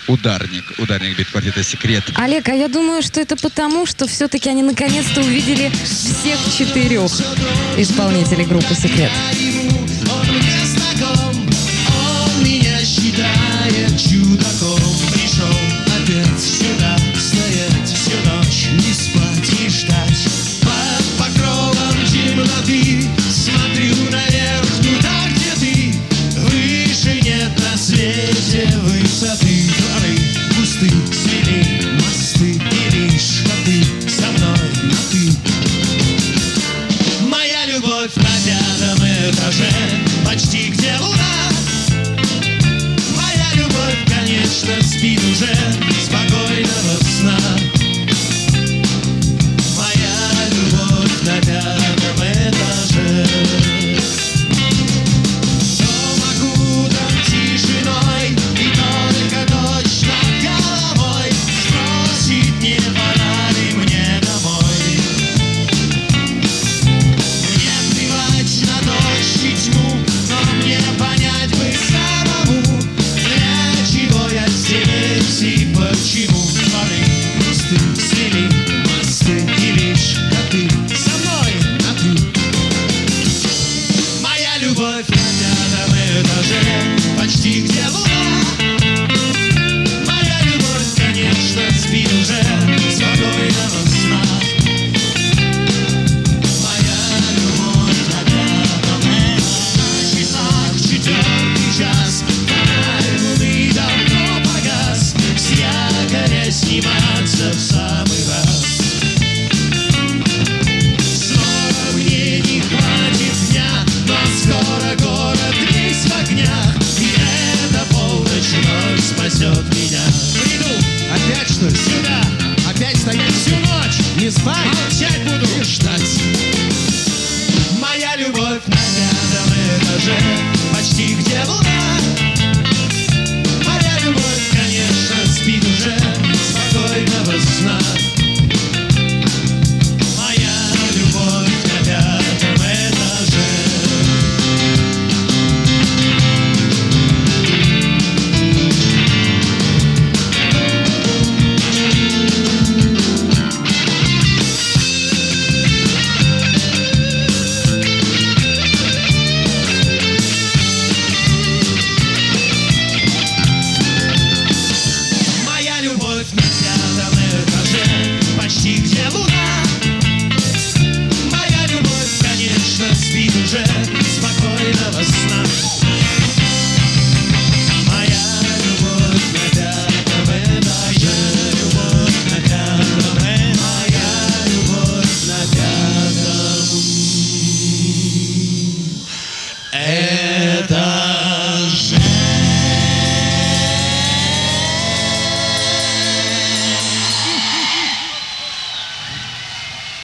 Ударник бит-квартета «Секрет». Олег, а я думаю, что это потому, что все-таки они наконец-то увидели всех 4 исполнителей группы «Секрет». Он мне знаком, он меня считает чудаком. Пришел опять сюда, стоять всю ночь, не спать и ждать. Под покровом темноты смотрю наверх, туда, где ты. Выше нет на свете высоты. Горы, кусты, свели мосты, и лишь ты со мной на ты. Моя любовь на 5-м этаже, почти где луна. Моя любовь, конечно, спит уже, спокойного сна. Моя любовь на 5-м этаже. Дом окутан тишиной, и только дождь над головой спросит, не пора ли мне домой. Мне плевать на дождь и тьму, но мне понять бы самому, для чего я здесь и почему. Горы, кусты, свели мосты, и лишь коты со мной на ты. Моя любовь на 5-м этаже, почти где луна. Моя любовь, конечно, спит уже, спокойного сна. Моя любовь на 5-м этаже. На часах 4-й час, фонарь луны давно погас. С якоря сниматься в самый раз. Снова мне не хватит дня, но скоро город весь в огнях, и эта полночь вновь спасет меня. Приду опять, что ли, сюда, опять стоять всю ночь, не спать, молчать буду и ждать. Моя любовь на 5-м этаже, почти где луна.